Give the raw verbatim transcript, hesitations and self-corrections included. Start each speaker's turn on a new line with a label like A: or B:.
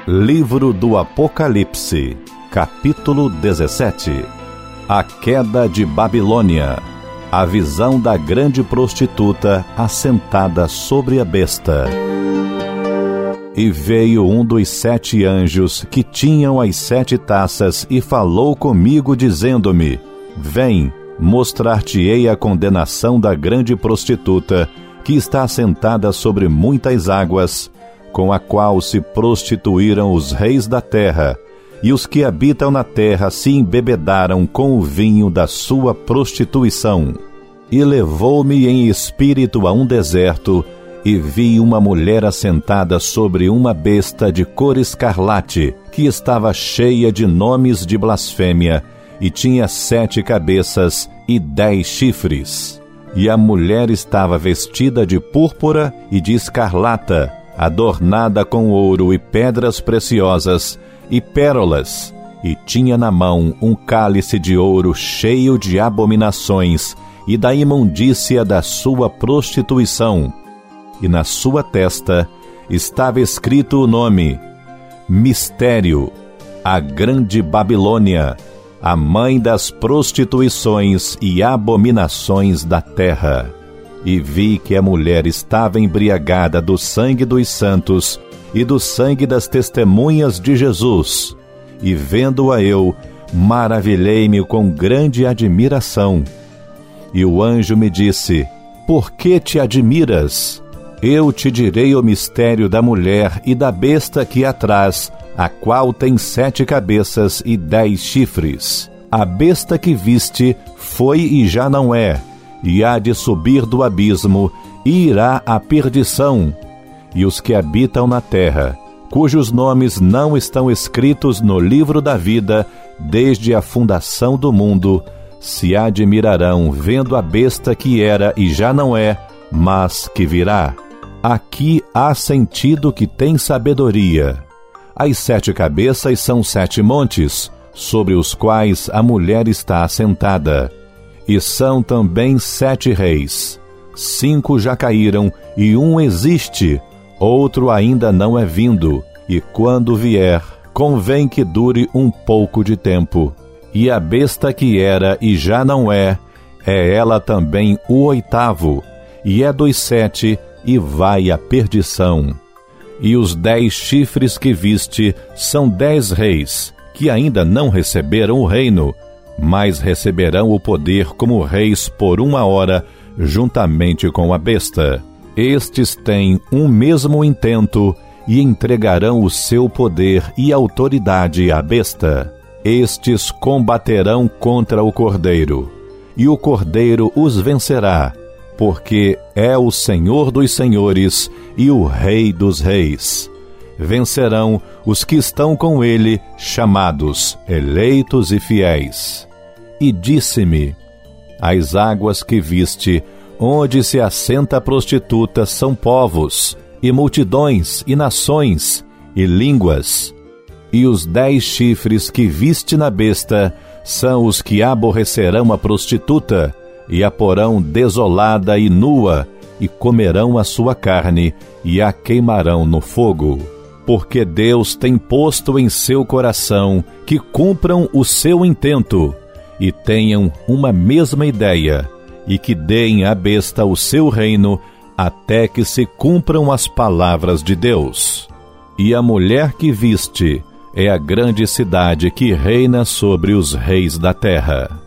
A: Livro do Apocalipse, capítulo dezessete. A queda de Babilônia. A visão da grande prostituta assentada sobre a besta. E veio um dos sete anjos que tinham as sete taças e falou comigo dizendo-me: Vem, mostrar-te-ei a condenação da grande prostituta, que está assentada sobre muitas águas, com a qual se prostituíram os reis da terra, e os que habitam na terra se embebedaram com o vinho da sua prostituição. E levou-me em espírito a um deserto, e vi uma mulher assentada sobre uma besta de cor escarlate, que estava cheia de nomes de blasfêmia, e tinha sete cabeças e dez chifres. E a mulher estava vestida de púrpura e de escarlata, adornada com ouro e pedras preciosas e pérolas, e tinha na mão um cálice de ouro cheio de abominações e da imundícia da sua prostituição. E na sua testa estava escrito o nome: Mistério, a Grande Babilônia, a mãe das prostituições e abominações da terra. E vi que a mulher estava embriagada do sangue dos santos e do sangue das testemunhas de Jesus. E vendo-a eu, maravilhei-me com grande admiração. E o anjo me disse: Por que te admiras? Eu te direi o mistério da mulher e da besta que a traz, a qual tem sete cabeças e dez chifres. A besta que viste foi e já não é, e há de subir do abismo, e irá à perdição. E os que habitam na terra, cujos nomes não estão escritos no livro da vida, desde a fundação do mundo, se admirarão vendo a besta que era e já não é, mas que virá. Aqui há sentido que tem sabedoria. As sete cabeças são sete montes, sobre os quais a mulher está assentada. E são também sete reis. Cinco já caíram, e um existe, outro ainda não é vindo, e quando vier, convém que dure um pouco de tempo. E a besta que era e já não é, é ela também o oitavo, e é dos sete, e vai à perdição. E os dez chifres que viste são dez reis, que ainda não receberam o reino, mas receberão o poder como reis por uma hora, juntamente com a besta. Estes têm um mesmo intento, e entregarão o seu poder e autoridade à besta. Estes combaterão contra o Cordeiro, e o Cordeiro os vencerá, porque é o Senhor dos senhores e o Rei dos reis. Vencerão os que estão com ele, chamados, eleitos e fiéis. E disse-me: As águas que viste, onde se assenta a prostituta, são povos, e multidões, e nações, e línguas. E os dez chifres que viste na besta são os que aborrecerão a prostituta, e a porão desolada e nua, e comerão a sua carne, e a queimarão no fogo. Porque Deus tem posto em seu coração que cumpram o seu intento, e tenham uma mesma ideia, e que deem à besta o seu reino, até que se cumpram as palavras de Deus. E a mulher que viste é a grande cidade que reina sobre os reis da terra.